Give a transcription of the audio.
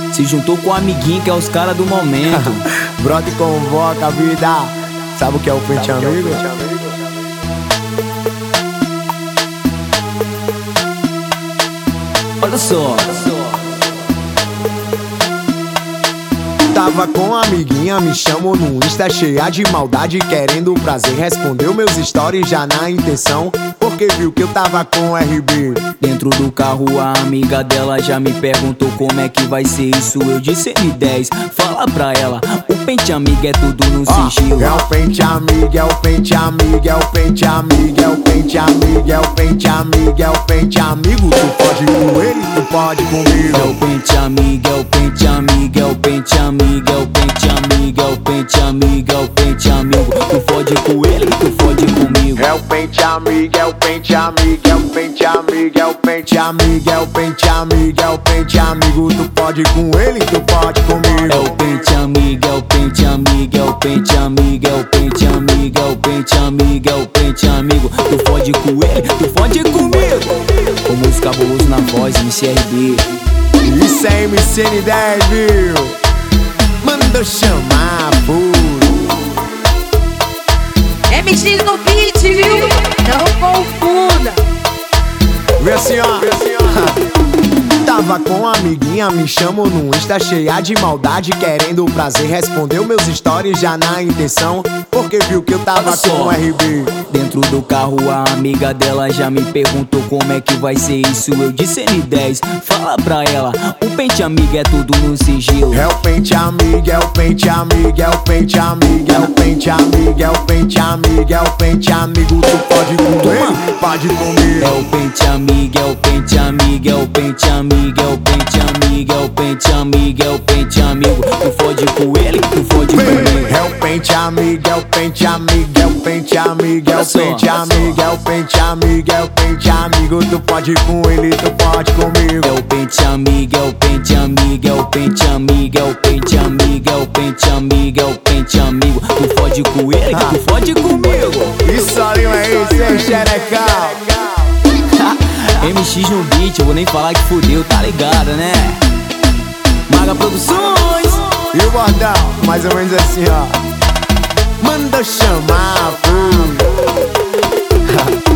Se juntou com o amiguinho que é os caras do momento. Brota e convoca a vida. Sabe o que é o pente amigo? Olha só. Tava com a amiguinha, me chamou no Insta, cheia de maldade, querendo prazer. Respondeu meus stories já na intenção, porque viu que eu tava com RB. Dentro do carro a amiga dela já me perguntou como é que vai ser isso. Eu disse M10, fala pra ela, o pente amigo é tudo no sigilo. É o pente amigo, é o pente amigo, é o pente amigo, é o pente amigo, é o pente amigo, é o pente amigo. Tu pode com ele, tu pode comigo. É o pente amigo, é o pente amigo, é o pente amigo, é o pente amigo, é o pente amigo, é o pente amigo. Tu fode com ele, tu fode comigo. É o pente amigo, é o pente amigo, é o pente amigo, é o pente amigo, é o pente amigo, é o pente amigo. Tu pode com ele, tu pode comigo. É o pente amigo, é o pente amigo, é o pente amigo, é o pente amigo, é o pente amigo, é o pente amigo. Tu fode com ele, tu fode comigo. Com música cabuloso na voz, MCRB. Isso é MCN10, viu? Manda chamar, puro. MX no beat, viu? Não confunda. Vê assim, ó. Tava com a amiguinha, me chamou no Insta, cheia de maldade, querendo prazer. Respondeu meus stories já na intenção, porque viu que eu tava com RB. Dentro do carro a amiga dela já me perguntou como é que vai ser isso. Eu disse N10, fala pra ela, o pente amigo é tudo no sigilo. É o pente amigo, é o pente amigo, é o pente amigo, é o pente amigo, é o pente amigo, é o pente amigo. Tu pode com ele, pode comigo. É o pente amigo, é o pente amigo, é o pente amigo, é o pente amigo, é o pente amigo, é o pente amigo. Tu fode com ele, tu fode comigo. É o pente amigo, é o pente amigo, é o pente amigo, é o pente amigo, é o pente amigo, é o pente amigo. Tu pode com ele, tu pode comigo. É o pente amigo, é o pente amigo, é o pente amigo, é o pente amigo, é o pente amigo, é o pente amigo. Tu fode com ele, tu fode comigo. Isso ali é isso, hein, xerecão? MX no beat, eu vou nem falar que fudeu, tá ligado, né? Maga Produções. E o bordão, mais ou menos assim, ó. Manda chamar, pô.